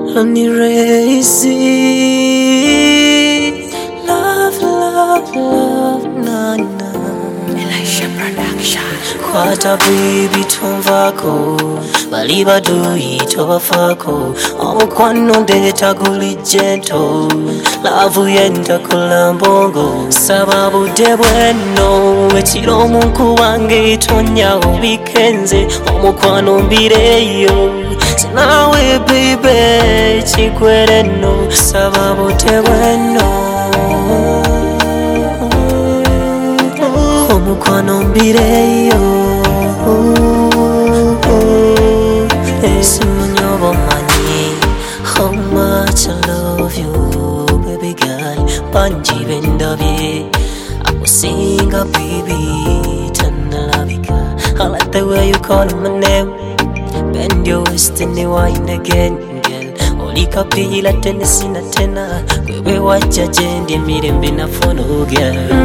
Lonely Racy. Love, love, love, na na. Elisha Production. Kwata baby tumvako baliba duito bafako omukwano ndeta guli gento lavu yenda kulambongo sababu de bweno ekiro omunku wange itonya obikenze omukwano mbireyo sinawe baby chikwereno sababu de bweno omukwano mbireyo simunyobo manyi how much I love you baby girl banji bendabye akusinga baby tanalabika I like the way you call my name bend your waist and wine again girl olika pila tena sina tena wewe wacha jendi mirembe na fono girl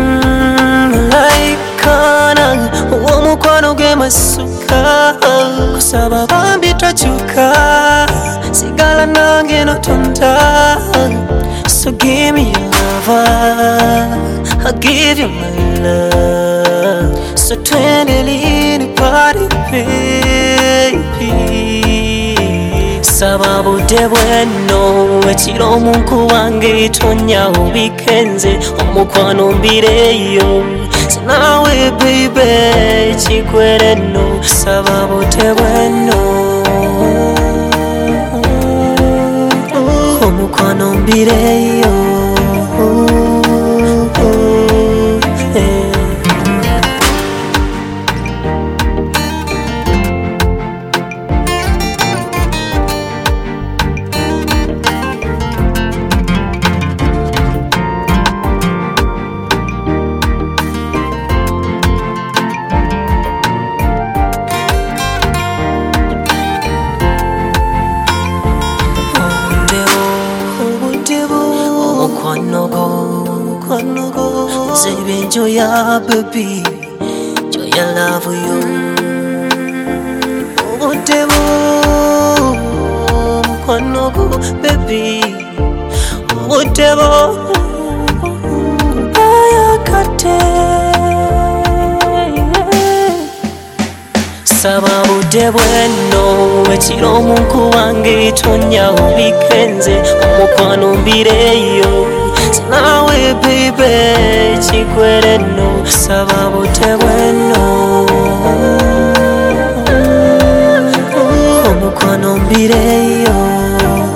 laikana omukwano gemasuka kusaba bambi tachuka sigala nange notonda so give me your love I'll give you my love so twendele ni party baby sababu de bweno ekiro omunku wange itonya obikenze omukwano mbireyo sinawe baby chikwereno sababu de bweno omukwano mbireyo Say enjoy your baby, enjoy your love for you. Oh, devil, kwano go baby. Oh, devil, ayakate. Sababu de bweno ekiro omunku wange itonya obikenze omukwano mbireyo sinawe baby chikwereno sababu de bweno omukwano mbireyo